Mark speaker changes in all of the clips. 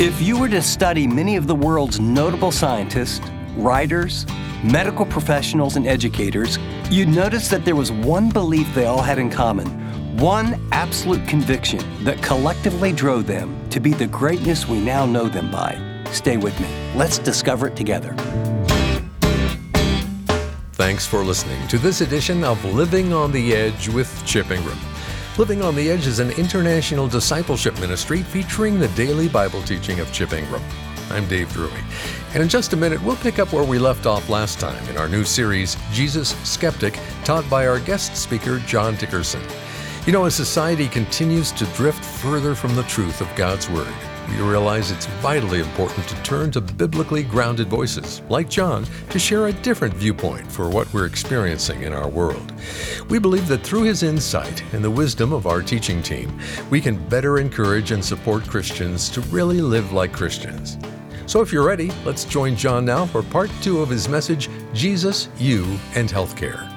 Speaker 1: If you were to study many of the world's notable scientists, writers, medical professionals, and educators, you'd notice that there was one belief they all had in common, one absolute conviction that collectively drove them to be the greatness we now know them by. Stay with me. Let's discover it together.
Speaker 2: Thanks for listening to this edition of Living on the Edge with Chip Ingram. Living on the Edge is an international discipleship ministry featuring the daily Bible teaching of Chip Ingram. I'm Dave Drury, and in just a minute, we'll pick up where we left off last time in our new series, Jesus Skeptic, taught by our guest speaker, John Dickerson. You know, as society continues to drift further from the truth of God's Word, we realize it's vitally important to turn to biblically grounded voices, like John, to share a different viewpoint for what we're experiencing in our world. We believe that through his insight and the wisdom of our teaching team, we can better encourage and support Christians to really live like Christians. So if you're ready, let's join John now for part 2 of his message, Jesus, You, and Healthcare.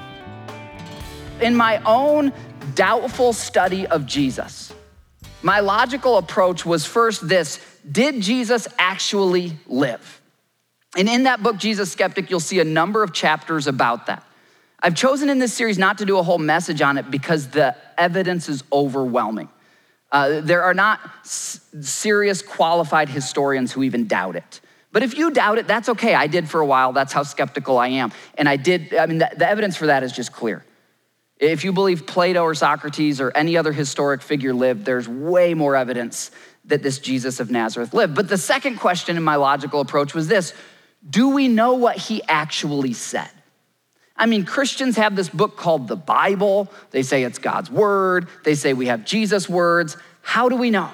Speaker 3: In my own doubtful study of Jesus, my logical approach was first this: did Jesus actually live? And in that book, Jesus Skeptic, you'll see a number of chapters about that. I've chosen in this series not to do a whole message on it because the evidence is overwhelming. There are not serious qualified historians who even doubt it. But if you doubt it, that's okay. I did for a while. That's how skeptical I am. And the evidence for that is just clear. If you believe Plato or Socrates or any other historic figure lived, there's way more evidence that this Jesus of Nazareth lived. But the second question in my logical approach was this: do we know what he actually said? I mean, Christians have this book called the Bible. They say it's God's word. They say we have Jesus' words. How do we know?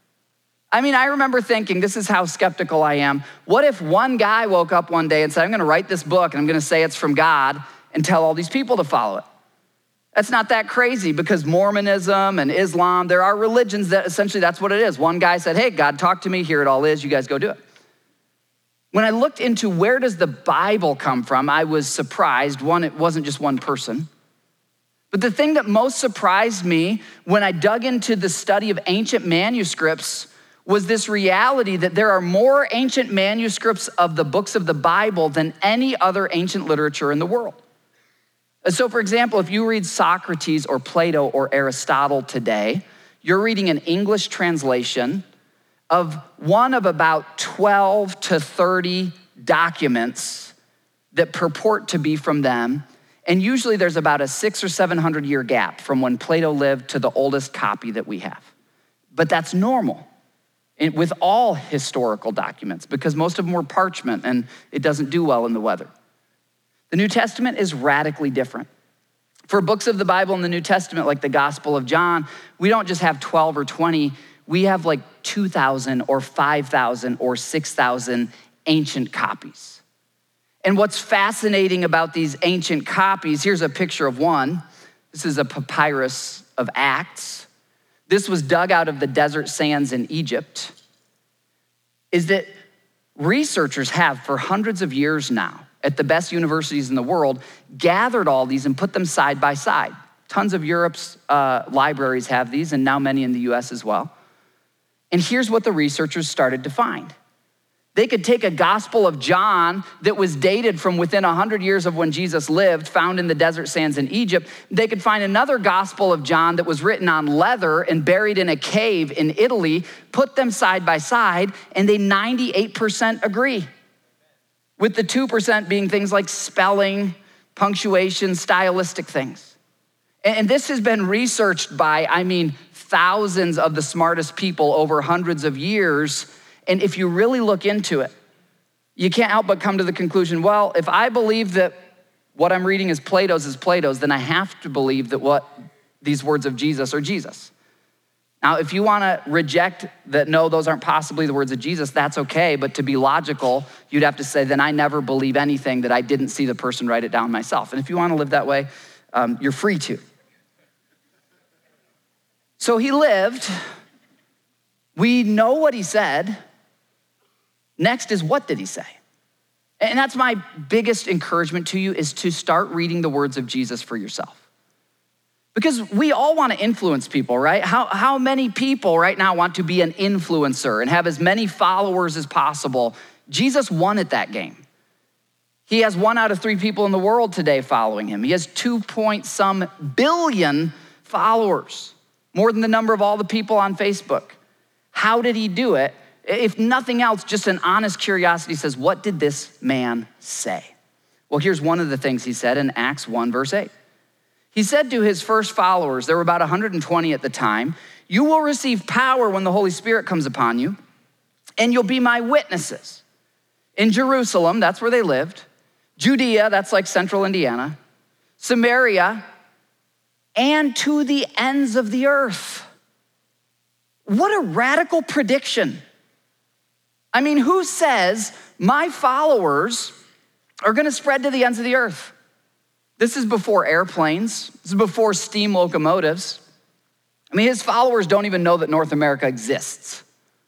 Speaker 3: I mean, I remember thinking, this is how skeptical I am. What if one guy woke up one day and said, I'm gonna write this book and I'm gonna say it's from God and tell all these people to follow it? That's not that crazy, because Mormonism and Islam, there are religions that essentially that's what it is. One guy said, hey, God talked to me, here it all is, you guys go do it. When I looked into where does the Bible come from, I was surprised. One, it wasn't just one person. But the thing that most surprised me when I dug into the study of ancient manuscripts was this reality that there are more ancient manuscripts of the books of the Bible than any other ancient literature in the world. So for example, if you read Socrates or Plato or Aristotle today, you're reading an English translation of one of about 12 to 30 documents that purport to be from them. And usually there's about a 600 or 700 year gap from when Plato lived to the oldest copy that we have. But that's normal with all historical documents, because most of them were parchment and it doesn't do well in the weather. The New Testament is radically different. For books of the Bible in the New Testament, like the Gospel of John, we don't just have 12 or 20, we have like 2,000 or 5,000 or 6,000 ancient copies. And what's fascinating about these ancient copies, here's a picture of one. This is a papyrus of Acts. This was dug out of the desert sands in Egypt. Is that researchers have for hundreds of years now, at the best universities in the world, gathered all these and put them side by side. Tons of Europe's libraries have these, and now many in the US as well. And here's what the researchers started to find. They could take a Gospel of John that was dated from within 100 years of when Jesus lived, found in the desert sands in Egypt. They could find another Gospel of John that was written on leather and buried in a cave in Italy, put them side by side, and they 98% agree. With the 2% being things like spelling, punctuation, stylistic things. And this has been researched by, thousands of the smartest people over hundreds of years. And if you really look into it, you can't help but come to the conclusion, well, if I believe that what I'm reading is Plato's, then I have to believe that what these words of Jesus are Jesus. Now, if you want to reject that, no, those aren't possibly the words of Jesus, that's okay. But to be logical, you'd have to say, then I never believe anything that I didn't see the person write it down myself. And if you want to live that way, you're free to. So he lived. We know what he said. Next is, what did he say? And that's my biggest encouragement to you, is to start reading the words of Jesus for yourself. Because we all want to influence people, right? How many people right now want to be an influencer and have as many followers as possible? Jesus won at that game. He has 1 out of 3 people in the world today following him. He has 2 billion followers, more than the number of all the people on Facebook. How did he do it? If nothing else, just an honest curiosity says, what did this man say? Well, here's one of the things he said in Acts 1, verse 8. He said to his first followers, there were about 120 at the time, you will receive power when the Holy Spirit comes upon you, and you'll be my witnesses. In Jerusalem, that's where they lived. Judea, that's like central Indiana. Samaria, and to the ends of the earth. What a radical prediction. I mean, who says my followers are gonna spread to the ends of the earth? This is before airplanes. This is before steam locomotives. I mean, his followers don't even know that North America exists.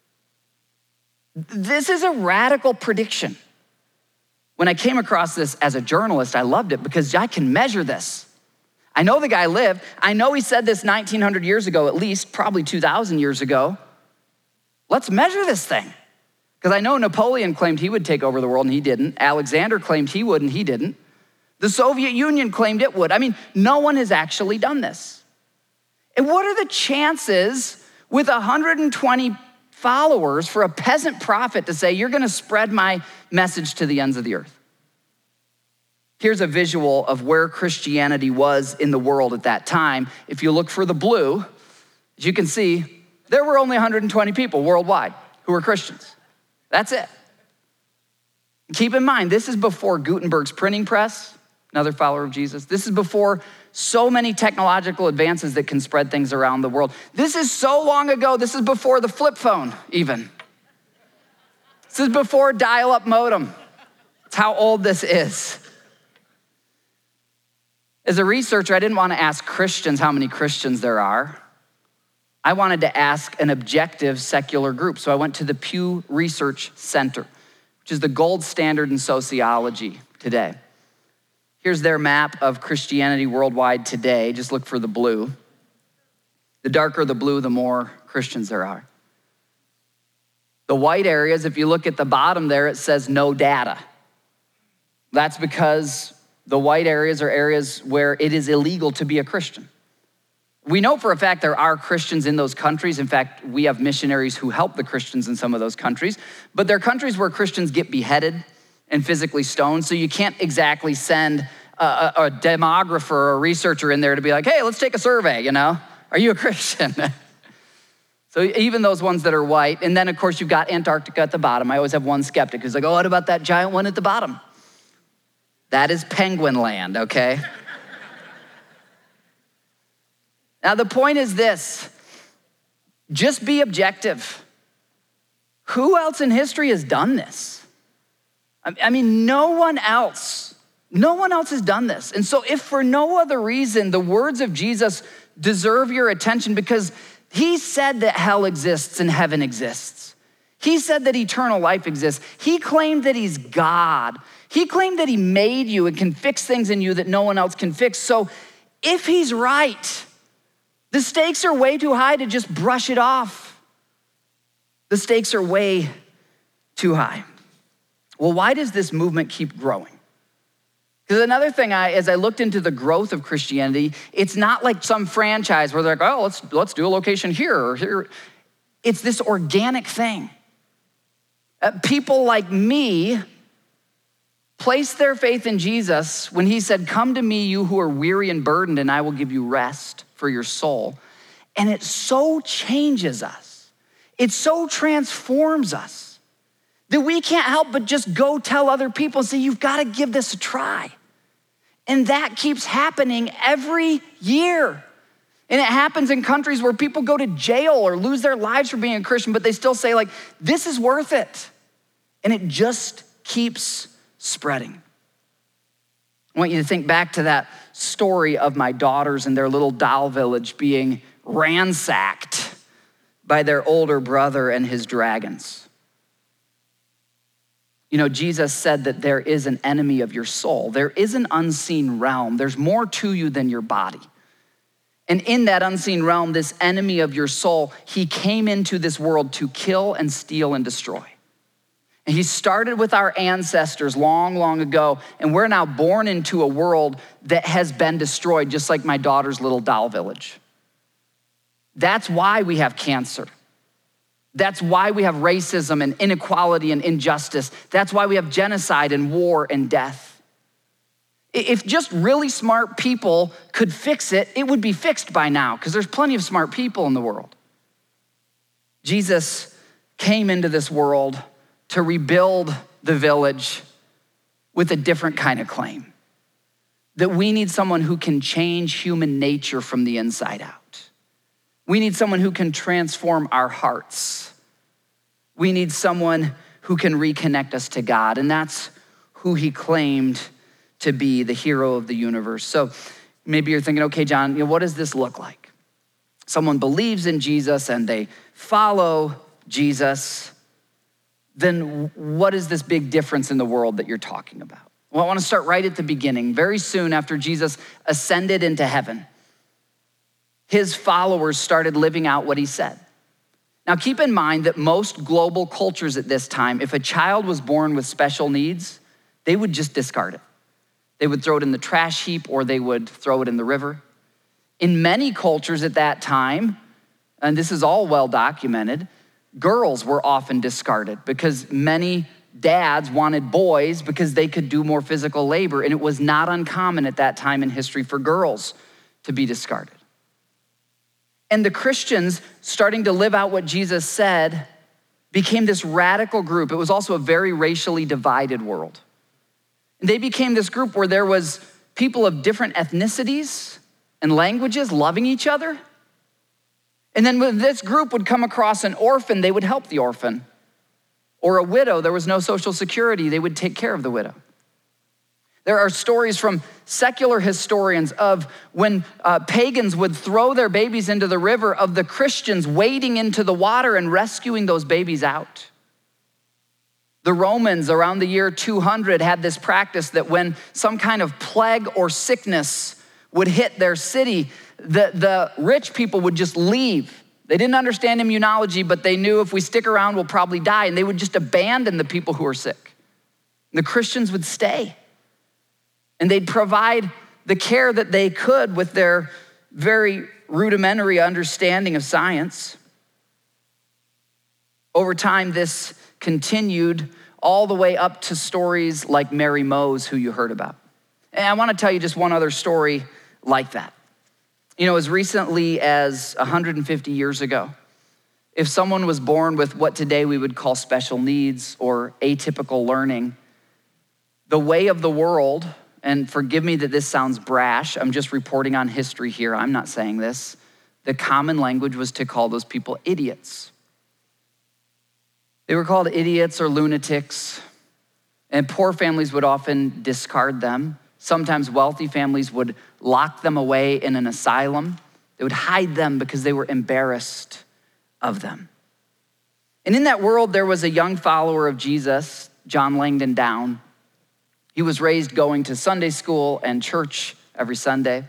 Speaker 3: This is a radical prediction. When I came across this as a journalist, I loved it because I can measure this. I know the guy lived. I know he said this 1,900 years ago, at least, probably 2,000 years ago. Let's measure this thing. Because I know Napoleon claimed he would take over the world and he didn't. Alexander claimed he would and he didn't. The Soviet Union claimed it would. I mean, no one has actually done this. And what are the chances with 120 followers for a peasant prophet to say, you're gonna spread my message to the ends of the earth? Here's a visual of where Christianity was in the world at that time. If you look for the blue, as you can see, there were only 120 people worldwide who were Christians. That's it. Keep in mind, this is before Gutenberg's printing press, another follower of Jesus. This is before so many technological advances that can spread things around the world. This is so long ago. This is before the flip phone even. This is before dial-up modem. That's how old this is. As a researcher, I didn't want to ask Christians how many Christians there are. I wanted to ask an objective secular group. So I went to the Pew Research Center, which is the gold standard in sociology today. Here's their map of Christianity worldwide today. Just look for the blue. The darker the blue, the more Christians there are. The white areas, if you look at the bottom there, it says no data. That's because the white areas are areas where it is illegal to be a Christian. We know for a fact there are Christians in those countries. In fact, we have missionaries who help the Christians in some of those countries, but they're countries where Christians get beheaded and physically stoned, so you can't exactly send a demographer or a researcher in there to be like, hey, let's take a survey, Are you a Christian? So even those ones that are white, and then of course you've got Antarctica at the bottom. I always have one skeptic who's like, oh, what about that giant one at the bottom? That is penguin land, okay? Now the point is this, just be objective. Who else in history has done this? I mean, no one else has done this. And so if for no other reason, the words of Jesus deserve your attention because he said that hell exists and heaven exists. He said that eternal life exists. He claimed that he's God. He claimed that he made you and can fix things in you that no one else can fix. So if he's right, the stakes are way too high to just brush it off. The stakes are way too high. Well, why does this movement keep growing? Because another thing, as I looked into the growth of Christianity, it's not like some franchise where they're like, oh, let's do a location here or here. It's this organic thing. People like me place their faith in Jesus when he said, come to me, you who are weary and burdened, and I will give you rest for your soul. And it so changes us. It so transforms us that we can't help but just go tell other people and say, you've got to give this a try. And that keeps happening every year. And it happens in countries where people go to jail or lose their lives for being a Christian, but they still say like, this is worth it. And it just keeps spreading. I want you to think back to that story of my daughters and their little doll village being ransacked by their older brother and his dragons. Jesus said that there is an enemy of your soul. There is an unseen realm. There's more to you than your body. And in that unseen realm, this enemy of your soul, he came into this world to kill and steal and destroy. And he started with our ancestors long, long ago, and we're now born into a world that has been destroyed, just like my daughter's little doll village. That's why we have cancer. That's why we have racism and inequality and injustice. That's why we have genocide and war and death. If just really smart people could fix it, it would be fixed by now, because there's plenty of smart people in the world. Jesus came into this world to rebuild the village with a different kind of claim. That we need someone who can change human nature from the inside out. We need someone who can transform our hearts. We need someone who can reconnect us to God, and that's who he claimed to be, the hero of the universe. So maybe you're thinking, okay, John, what does this look like? Someone believes in Jesus and they follow Jesus. Then what is this big difference in the world that you're talking about? Well, I want to start right at the beginning. Very soon after Jesus ascended into heaven, his followers started living out what he said. Now keep in mind that most global cultures at this time, if a child was born with special needs, they would just discard it. They would throw it in the trash heap or they would throw it in the river. In many cultures at that time, and this is all well documented, girls were often discarded because many dads wanted boys because they could do more physical labor, and it was not uncommon at that time in history for girls to be discarded. And the Christians, starting to live out what Jesus said, became this radical group. It was also a very racially divided world. And they became this group where there was people of different ethnicities and languages loving each other. And then when this group would come across an orphan, they would help the orphan. Or a widow, there was no social security, they would take care of the widow. There are stories from secular historians of when pagans would throw their babies into the river, of the Christians wading into the water and rescuing those babies out. The Romans around the year 200 had this practice that when some kind of plague or sickness would hit their city, the rich people would just leave. They didn't understand immunology, but they knew if we stick around, we'll probably die. And they would just abandon the people who are sick. And the Christians would stay. And they'd provide the care that they could with their very rudimentary understanding of science. Over time, this continued all the way up to stories like Mary Mose, who you heard about. And I want to tell you just one other story like that. As recently as 150 years ago, if someone was born with what today we would call special needs or atypical learning, the way of the world, and forgive me that this sounds brash, I'm just reporting on history here, I'm not saying this, the common language was to call those people idiots. They were called idiots or lunatics, and poor families would often discard them. Sometimes wealthy families would lock them away in an asylum. They would hide them because they were embarrassed of them. And in that world, there was a young follower of Jesus, John Langdon Down. He was raised going to Sunday school and church every Sunday.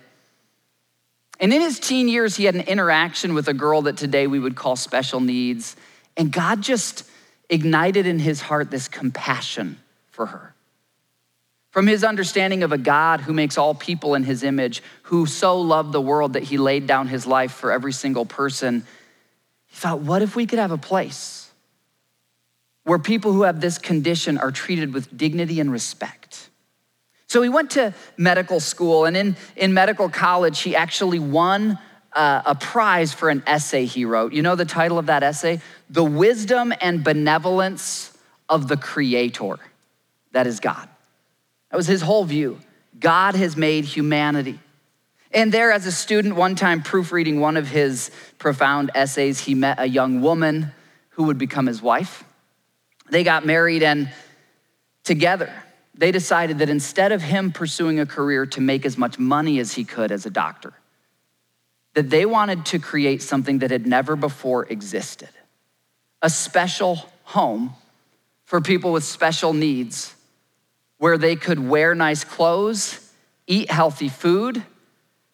Speaker 3: And in his teen years, he had an interaction with a girl that today we would call special needs. And God just ignited in his heart this compassion for her. From his understanding of a God who makes all people in his image, who so loved the world that he laid down his life for every single person, he thought, what if we could have a place where people who have this condition are treated with dignity and respect? So he went to medical school, and in medical college, he actually won a prize for an essay he wrote. You know the title of that essay? The Wisdom and Benevolence of the Creator. That is God. That was his whole view. God has made humanity. And there, as a student, one time proofreading one of his profound essays, he met a young woman who would become his wife. They got married, and together, they decided that instead of him pursuing a career to make as much money as he could as a doctor, that they wanted to create something that had never before existed. A special home for people with special needs where they could wear nice clothes, eat healthy food,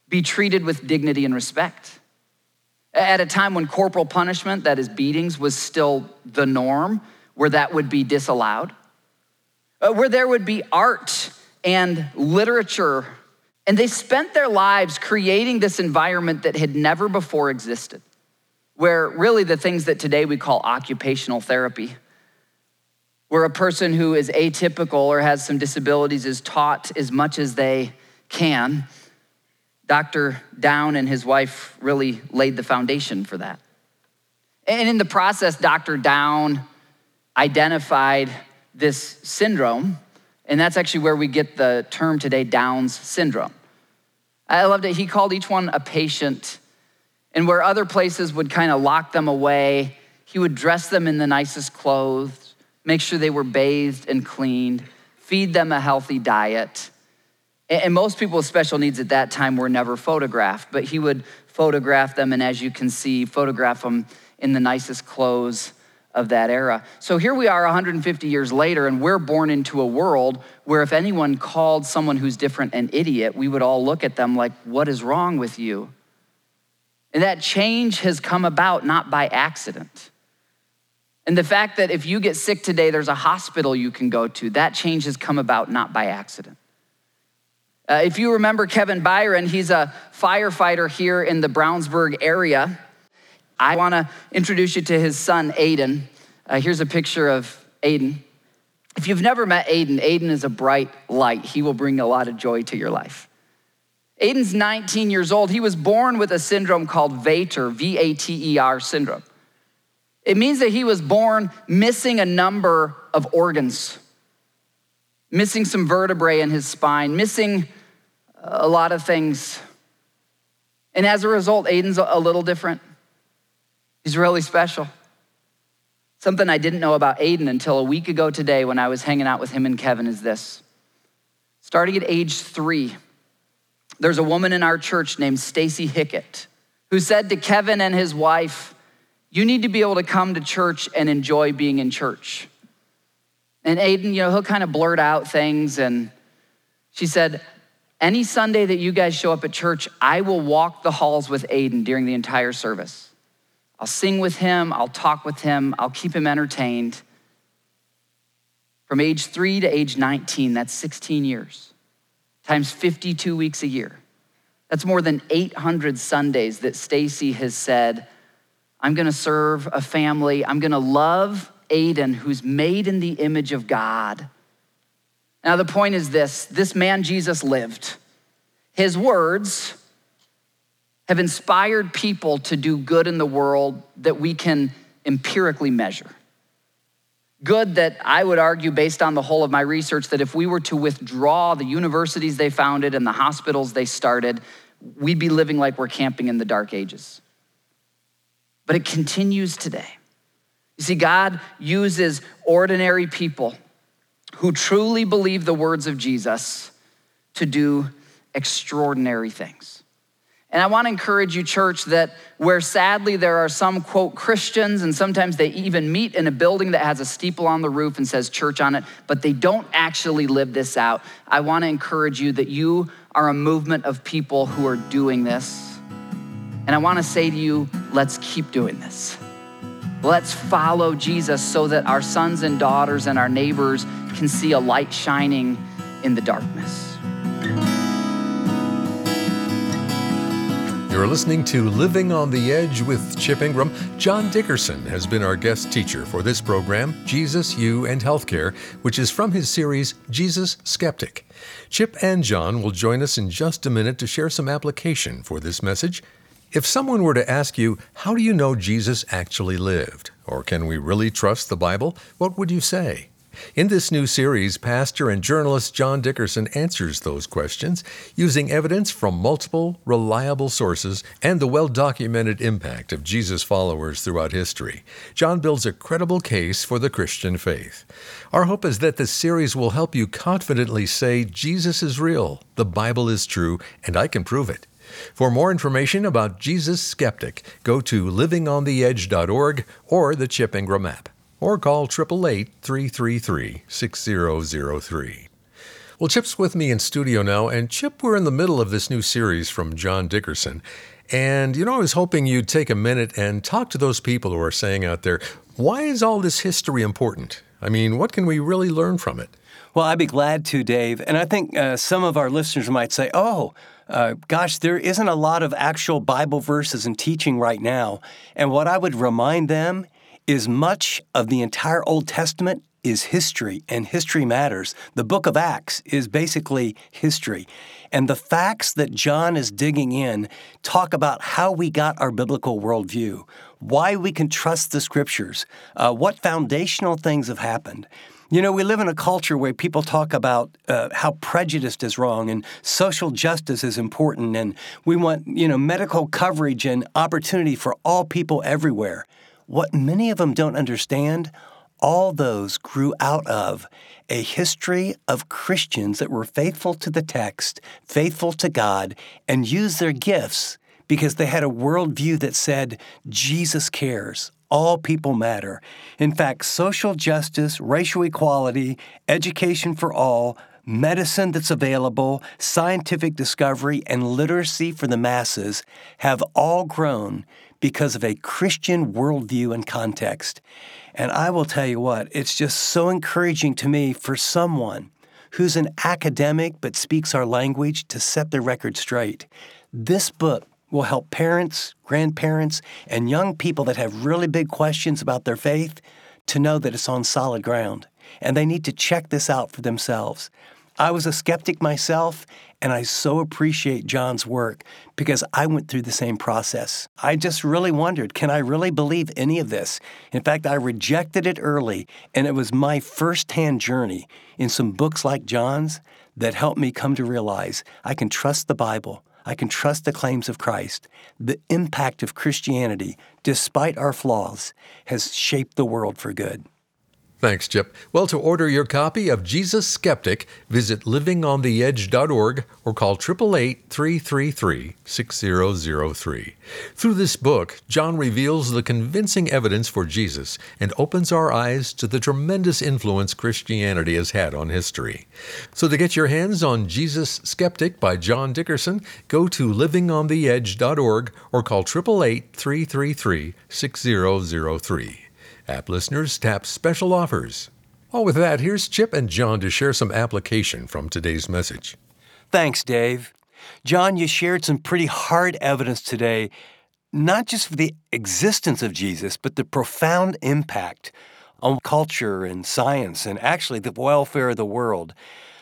Speaker 3: be treated with dignity and respect. At a time when corporal punishment, that is beatings, was still the norm, where that would be disallowed, where there would be art and literature. And they spent their lives creating this environment that had never before existed, where really the things that today we call occupational therapy, where a person who is atypical or has some disabilities is taught as much as they can. Dr. Down and his wife really laid the foundation for that. And in the process, Dr. Down identified this syndrome, and that's actually where we get the term today, Down's syndrome. I loved it. He called each one a patient, and where other places would kind of lock them away, he would dress them in the nicest clothes, make sure they were bathed and cleaned, feed them a healthy diet. And most people with special needs at that time were never photographed, but he would photograph them, and as you can see, photograph them in the nicest clothes of that era. So here we are 150 years later, and we're born into a world where if anyone called someone who's different an idiot, we would all look at them like, what is wrong with you? And that change has come about not by accident. And the fact that if you get sick today, there's a hospital you can go to, that change has come about not by accident. If you remember Kevin Byron, he's a firefighter here in the Brownsburg area. I wanna introduce you to his son, Aiden. Here's a picture of Aiden. If you've never met Aiden, Aiden is a bright light. He will bring a lot of joy to your life. Aiden's 19 years old. He was born with a syndrome called Vater, V-A-T-E-R syndrome. It means that he was born missing a number of organs, missing some vertebrae in his spine, missing a lot of things. And as a result, Aiden's a little different. He's really special. Something I didn't know about Aiden until a week ago today when I was hanging out with him and Kevin is this. Starting at age 3, there's a woman in our church named Stacy Hickett who said to Kevin and his wife, you need to be able to come to church and enjoy being in church. And Aiden, he'll kind of blurt out things. And she said, any Sunday that you guys show up at church, I will walk the halls with Aiden during the entire service. I'll sing with him, I'll talk with him, I'll keep him entertained. From age 3 to age 19, that's 16 years, times 52 weeks a year. That's more than 800 Sundays that Stacy has said, I'm gonna serve a family, I'm gonna love Aiden, who's made in the image of God. Now the point is this man Jesus lived. His words have inspired people to do good in the world that we can empirically measure. Good that I would argue, based on the whole of my research, that if we were to withdraw the universities they founded and the hospitals they started, we'd be living like we're camping in the dark ages. But it continues today. You see, God uses ordinary people who truly believe the words of Jesus to do extraordinary things. And I want to encourage you, church, that where sadly there are some, quote, Christians, and sometimes they even meet in a building that has a steeple on the roof and says church on it, but they don't actually live this out. I want to encourage you that you are a movement of people who are doing this. And I want to say to you, let's keep doing this. Let's follow Jesus so that our sons and daughters and our neighbors can see a light shining in the darkness.
Speaker 2: You're listening to Living on the Edge with Chip Ingram. John Dickerson has been our guest teacher for this program, Jesus, You, and Healthcare, which is from his series, Jesus Skeptic. Chip and John will join us in just a minute to share some application for this message. If someone were to ask you, how do you know Jesus actually lived? Or can we really trust the Bible? What would you say? In this new series, pastor and journalist John Dickerson answers those questions using evidence from multiple, reliable sources and the well-documented impact of Jesus' followers throughout history. John builds a credible case for the Christian faith. Our hope is that this series will help you confidently say, Jesus is real, the Bible is true, and I can prove it. For more information about Jesus Skeptic, go to livingontheedge.org or the Chip Ingram app, or call 888-333-6003. Well, Chip's with me in studio now, and Chip, we're in the middle of this new series from John Dickerson. And, I was hoping you'd take a minute and talk to those people who are saying out there, why is all this history important? I mean, what can we really learn from it?
Speaker 1: Well, I'd be glad to, Dave. And I think some of our listeners might say, gosh, there isn't a lot of actual Bible verses and teaching right now. And what I would remind them is much of the entire Old Testament is history, and history matters. The book of Acts is basically history. And the facts that John is digging in talk about how we got our biblical worldview, why we can trust the scriptures, what foundational things have happened. We live in a culture where people talk about how prejudice is wrong and social justice is important, and we want, medical coverage and opportunity for all people everywhere. What many of them don't understand, all those grew out of a history of Christians that were faithful to the text, faithful to God, and used their gifts because they had a worldview that said, Jesus cares. All people matter. In fact, social justice, racial equality, education for all, medicine that's available, scientific discovery, and literacy for the masses have all grown because of a Christian worldview and context. And I will tell you what, it's just so encouraging to me for someone who's an academic but speaks our language to set the record straight. This book will help parents, grandparents, and young people that have really big questions about their faith to know that it's on solid ground. And they need to check this out for themselves. I was a skeptic myself, and I so appreciate John's work because I went through the same process. I just really wondered, can I really believe any of this? In fact, I rejected it early, and it was my firsthand journey in some books like John's that helped me come to realize I can trust the Bible. I can trust the claims of Christ. The impact of Christianity, despite our flaws, has shaped the world for good.
Speaker 2: Thanks, Chip. Well, to order your copy of Jesus Skeptic, visit livingontheedge.org or call 888-333-6003. Through this book, John reveals the convincing evidence for Jesus and opens our eyes to the tremendous influence Christianity has had on history. So to get your hands on Jesus Skeptic by John Dickerson, go to livingontheedge.org or call 888-333-6003. App listeners tap special offers. Well, with that, here's Chip and John to share some application from today's message.
Speaker 1: Thanks, Dave. John, you shared some pretty hard evidence today, not just for the existence of Jesus, but the profound impact on culture and science and actually the welfare of the world.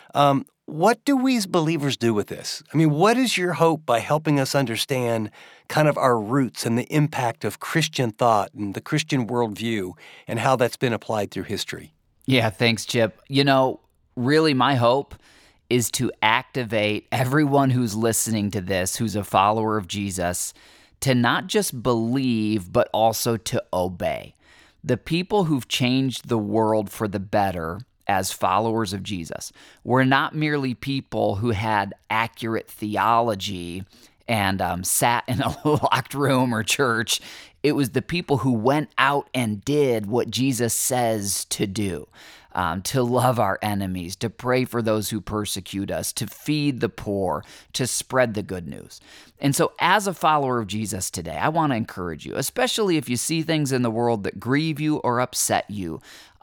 Speaker 1: What do we as believers do with this? I mean, what is your hope by helping us understand kind of our roots and the impact of Christian thought and the Christian worldview and how that's been applied through history?
Speaker 4: Yeah, thanks, Chip. Really my hope is to activate everyone who's listening to this, who's a follower of Jesus, to not just believe, but also to obey. The people who've changed the world for the better as followers of Jesus were not merely people who had accurate theology and sat in a locked room or church. It was the people who went out and did what Jesus says to do, to love our enemies, to pray for those who persecute us, to feed the poor, to spread the good news. And so as a follower of Jesus today, I want to encourage you, especially if you see things in the world that grieve you or upset you,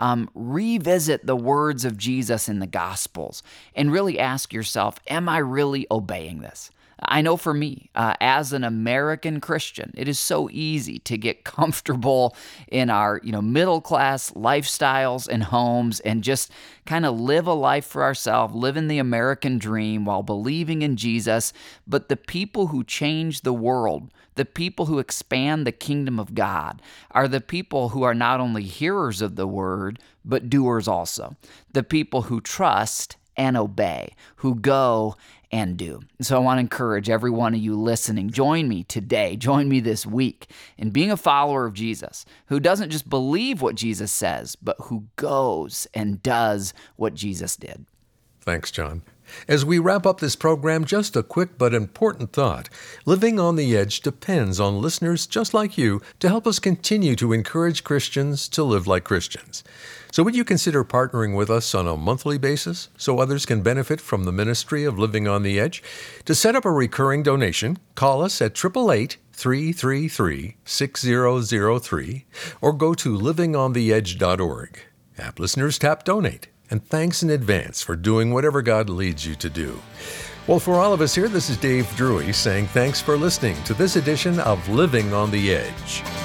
Speaker 4: revisit the words of Jesus in the Gospels and really ask yourself, am I really obeying this? I know for me, as an American Christian, it is so easy to get comfortable in our, middle-class lifestyles and homes and just kind of live a life for ourselves, live in the American dream while believing in Jesus. But the people who change the world, the people who expand the kingdom of God, are the people who are not only hearers of the word, but doers also. The people who trust and obey, who go and do. So I want to encourage every one of you listening, join me today, join me this week in being a follower of Jesus, who doesn't just believe what Jesus says, but who goes and does what Jesus did.
Speaker 2: Thanks, John. As we wrap up this program, just a quick but important thought. Living on the Edge depends on listeners just like you to help us continue to encourage Christians to live like Christians. So would you consider partnering with us on a monthly basis so others can benefit from the ministry of Living on the Edge? To set up a recurring donation, call us at 888-333-6003 or go to livingontheedge.org. App listeners tap Donate. And thanks in advance for doing whatever God leads you to do. Well, for all of us here, this is Dave Drury saying thanks for listening to this edition of Living on the Edge.